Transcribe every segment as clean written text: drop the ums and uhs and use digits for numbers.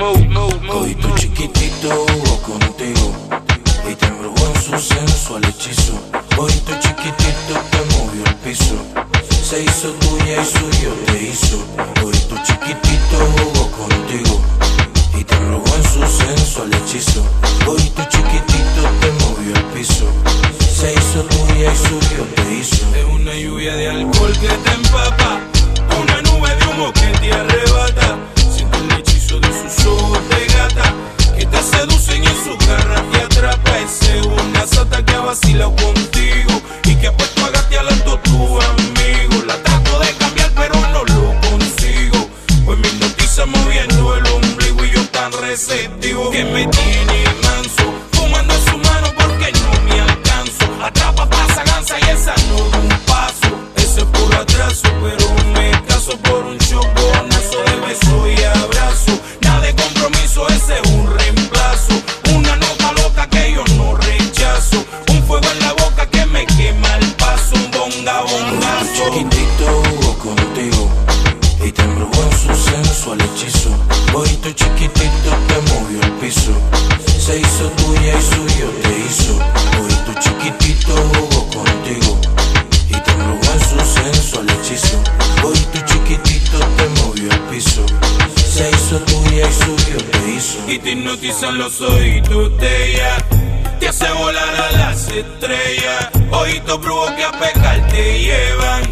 Hoy tu chiquitito jugó contigo y te embrujó en su sensual hechizo. Hoy tu chiquitito te movió el piso, se hizo tuya y suyo te hizo. Hoy tu chiquitito jugó contigo y te embrujó en su sensual hechizo. Hoy tu chiquitito te movió el piso, se hizo tuya y suyo te hizo. Es una lluvia de alcohol que te empapa, una nube de humo que te arrebata. Siente el hechizo de sus ojos de gata que te seducen y en su garra te atrapa. Es una sata que ha vacilado contigo y que ha puesto a gatear a todos tus amigos. La trato de cambiar pero no lo consigo, pues me hipnotiza moviendo el ombligo y yo tan receptivo que me tiene manso, fumando en su mano porque no me alcanzo. Atrapa, pasa, gansa y esa no da un paso. Ese es puro atraso, pero me caso por un choconazo de beso y abrazo. Nada de compromiso, ese es un reemplazo. Una nota loca que yo no rechazo, un fuego en la boca que me quema el paso. Un bonga, bongazo. Chiquitito jugó contigo y te embrujó en su sensual hechizo. Hoy tu chiquitito te movió el piso, se hizo tuya y suyo te hizo. Hoy tu chiquitito jugó contigo y te embrujó en su sensual hechizo. Hoy tu chiquitito te movió el piso, se hizo tuya y suyo te hizo. Y te hipnotizan los ojitos de ella, te hace volar a las estrellas. Ojitos brujos que a pecar te llevan,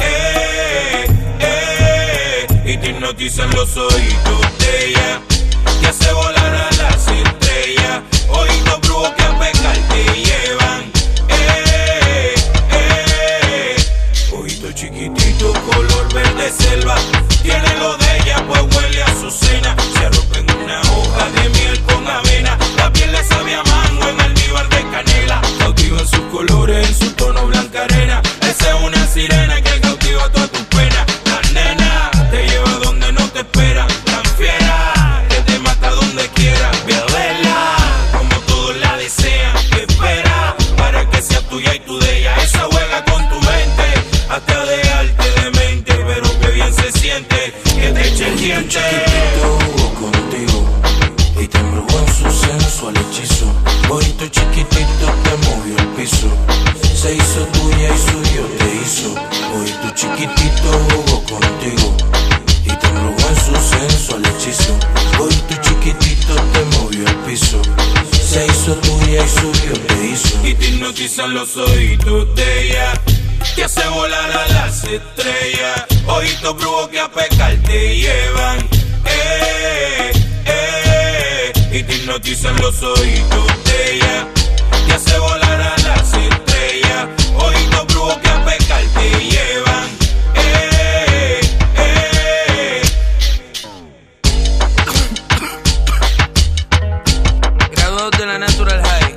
y te hipnotizan los ojitos de ella, te hace volar a las estrellas. Ojitos brujos que a pecar te llevan, ojito chiquitito color verde selva, tiene lo de ella pues huele a azucena. Se arropa en una hoja de miel con avena, la piel le sabe a mango en almíbar de canela. Cautiva en sus colores, en su tono blanca arena. Esa es una sirena que cautiva toda tu pena. La nena te lleva donde no te espera, tan fiera que te mata donde quiera. Ve a verla como todos la desean, que espera para que sea tuya y tú de ella. Esa juega con tu mente hasta dejarte demente, pero que bien se siente que te eche el diente. Chiquitito jugó contigo y te embrujó en su sensual hechizo. Hoy tu chiquitito te movió el piso, se hizo tuya y suyo te hizo. Hoy tu chiquitito jugó contigo y te embrujó en su sensual hechizo. Hoy tu chiquitito te movió el piso, se hizo tuya y suyo te hizo. Y te hipnotizan los ojitos de ella, te hace volar a las estrellas. Ojitos brujos que a pecar te llevan, y te hipnotizan los ojitos de ella, te hace volar a las estrellas. Ojitos brujos que a pecar te llevan, Graduados de la Natural High,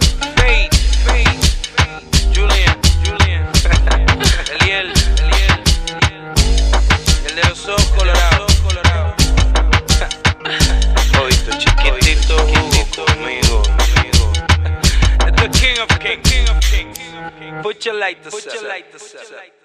Julian, Eliel, el de los ojos colorados. Ojito chiquitito, jugó conmigo. Esto es King of Kings. Put your light to